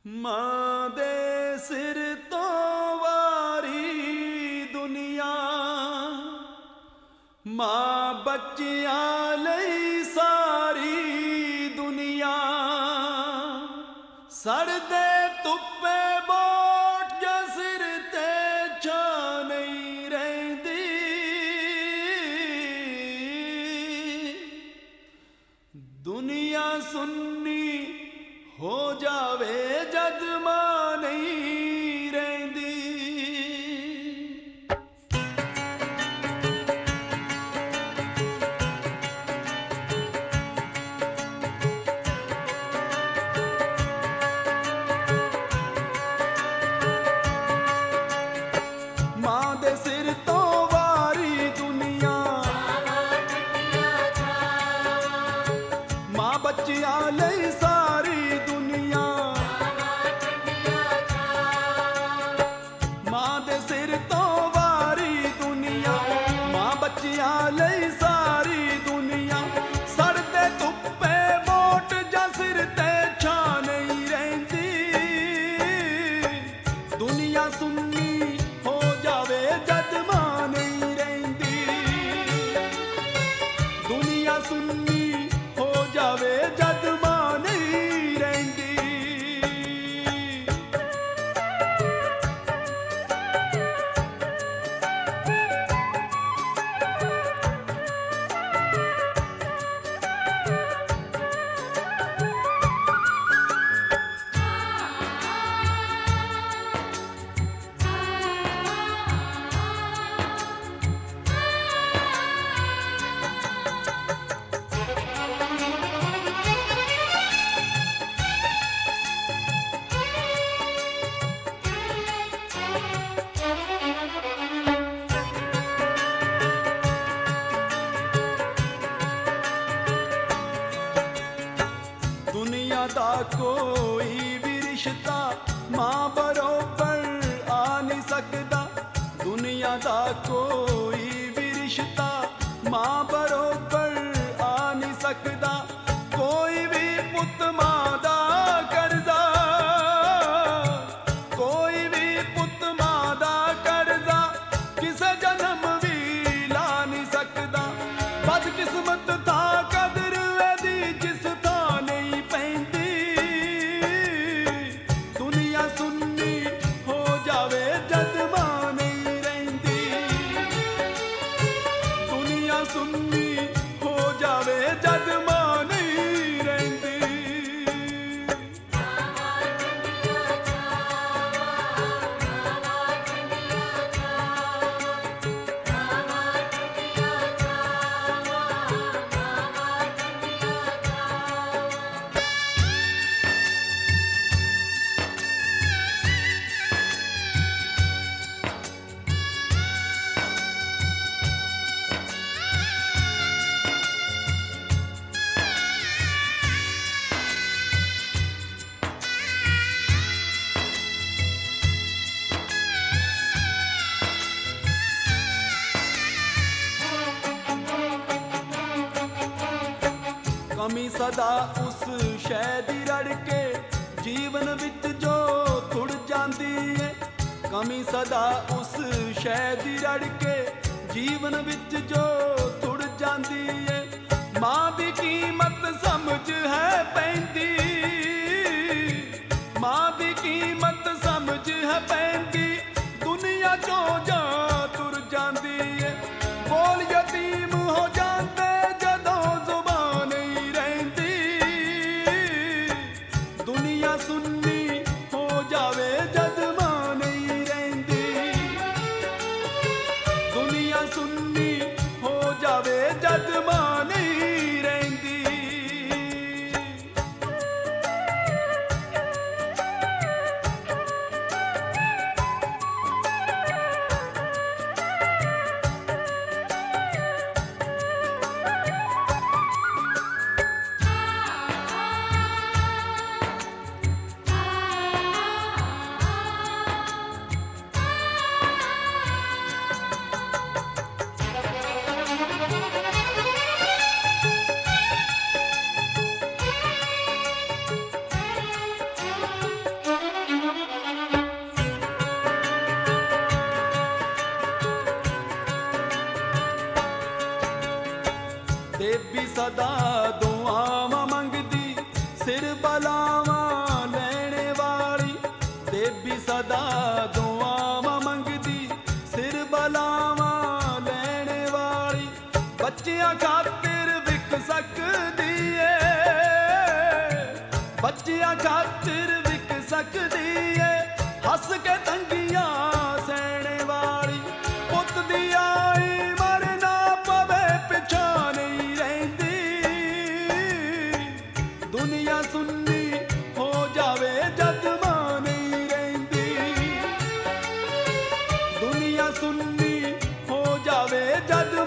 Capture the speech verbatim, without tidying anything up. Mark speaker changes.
Speaker 1: ਮਾਂ ਦੇ ਸਿਰ ਤੋਂ ਵਾਰੀ ਦੁਨੀਆ, ਮਾਂ ਬੱਚਿਆਂ ਲਈ ਸਾਰੀ ਦੁਨੀਆ। ਸੜਦੇ ਧੁੱਪੇ ਬੋਟ ਜਾਂ ਸਿਰ ਤੇ ਛਾਂ ਨਹੀਂ ਰਹਿੰਦੀ। ਦੁਨੀਆ ਸੁੰਨੀ ਹੋ ਜਾਵੇ ਜਦ ਮਾਂ ਨਹੀਂ ਰਹਿੰਦੀ। ਮਾਂ ਦੇ ਸਿਰ ਤੋਂ ਵਾਰੀ ਦੁਨੀਆ, ਮਾਂ ਬੱਚਿਆਂ ਲਈ ਸਾਰੀ ਦੁਨੀਆ। ਮਾਂ ਦੇ ਸਿਰ ਤੋਂ ਵਾਰੀ ਦੁਨੀਆ, ਮਾਂ ਬੱਚਿਆਂ ਲਈ ਸਾਰੀ ਦੁਨੀਆ। ਸੜਦੇ ਧੁੱਪੇ ਮੋਟ ਜਾਂ ਸਿਰ ਤੇ ਛਾਂ ਨਹੀਂ ਰਹਿੰਦੀ। ਦੁਨੀਆ ਸੁੰਨੀ ਹੋ ਜਾਵੇ ਜਦ ਮਾਂ ਨਹੀਂ ਰਹਿੰਦੀ। ਦੁਨੀਆ ਸੁੰਨੀ ਹੋ ਜਾਵੇ ਜਦ ਮਾਂ ਨਹੀਂ ਰਹਿੰਦੀ। ਦੁਨੀਆ ਦਾ ਕੋਈ ਵੀ ਰਿਸ਼ਤਾ ਮਾਂ ਬਰੋਬਰ ਆ ਨਹੀਂ ਸਕਦਾ। ਦੁਨੀਆ ਦਾ ਕੋਈ ਵੀ ਰਿਸ਼ਤਾ ਮਾਂ ਬਰੋਬਰ ਆ ਨਹੀਂ ਸਕਦਾ। ਕੋਈ ਵੀ ਪੁੱਤ ਮਾਂ ਦਾ ਕਰਜ਼ਾ, ਕੋਈ ਵੀ ਪੁੱਤ ਮਾਂ ਦਾ ਕਰਜ਼ਾ ਕਿਸੇ ਜਨਮ ਵੀ ਲਾ ਨਹੀਂ ਸਕਦਾ। ਬਦਕਿਸਮਤ ਥਾਂ ਕਦਰ ਇਹਦੀ ਜਿਸ ਥਾਂ ਨਹੀਂ ਪੈਂਦੀ। ਦੁਨੀਆ ਸੁੰਨੀ ਹੋ ਜਾਵੇ ਜਦ ਮਾਂ ਨਹੀਂ ਰਹਿੰਦੀ। ਦੁਨੀਆ ਸੁੰਨੀ ਹੋ ਜਾਵੇ ਜਦ ਮਾਂ ਨਹੀਂ ਰਹਿੰਦੀ। ਕਮੀ ਸਦਾ ਉਸ ਸ਼ੈ ਦੀ ਰੜ ਕੇ ਜੀਵਨ ਵਿੱਚ ਜੋ ਥੁੜ ਜਾਂਦੀ ਏ। ਕਮੀ ਸਦਾ ਉਸ ਸ਼ੈ ਦੀ ਰੜ ਕੇ ਜੀਵਨ ਵਿੱਚ ਜੋ ਥੁੜ ਜਾਂਦੀ ਏ। ਮਾਂ ਦੀ ਕੀਮਤ ਸਮਝ ਹੈ ਪੈਂਦੀ। ਮਾਂ ਦੀ ਕੀਮਤ ਸਮਝ ਹੈ ਪੈਂਦੀ। ਦੁਨੀਆ ਚੋਂ ਜਾਂ ਤੁਰ ਜਾਂਦੀ ਏ। ਬੋਲ ਯਤੀਮ ਹੋ ਜਾਂਦੇ ਜਦੋਂ ਜ਼ੁਬਾਨ ਨਹੀਂ ਰਹਿੰਦੀ। ਦੁਨੀਆ ਸੁੰਨੀ ਹੋ ਜਾਵੇ ਜਦ ਮਾਂ ਨਹੀਂ ਰਹਿੰਦੀ। ਦੁਨੀਆ ਸੁੰਨੀ ਹੋ ਜਾਵੇ ਜਦ ਮਾਂ ਨਹੀਂ ਰਹਿੰਦੀ। ਦੇਵੀ ਸਦਾ ਦੁਆਵਾਂ ਮੰਗਦੀ, ਸਿਰ ਬਲਾਵਾਂ ਲੈਣੇ ਵਾਲੀ। ਦੇਵੀ ਸਦਾ ਦੁਆਵਾਂ ਮੰਗਦੀ, ਸਿਰ ਬਲਾਵਾਂ ਲੈਣੇ ਵਾਲੀ। ਬੱਚਿਆਂ ਖਾਤਰ ਵਿਕ ਸਕਦੀ ਏ, ਬੱਚਿਆਂ ਖਾਤਰ ਵਿਕ ਸਕਦੀ ਏ, ਹੱਸ ਕੇ ਤੰਗੀਆਂ ਸਹਿਣੇ ਵਾਲੀ। ਪੁੱਤ ਦੀ ਆਈ ਮਰ ਨਾ ਪਵੇ, ਪਿਛਾਂ ਨਹੀਂ ਰਹਿੰਦੀ। ਦੁਨੀਆ ਸੁੰਨੀ ਹੋ ਜਾਵੇ ਜਦ ਮਾਂ ਨਹੀਂ ਰਹਿੰਦੀ। ਦੁਨੀਆ ਸੁੰਨੀ ਹੋ ਜਾਵੇ ਜਦ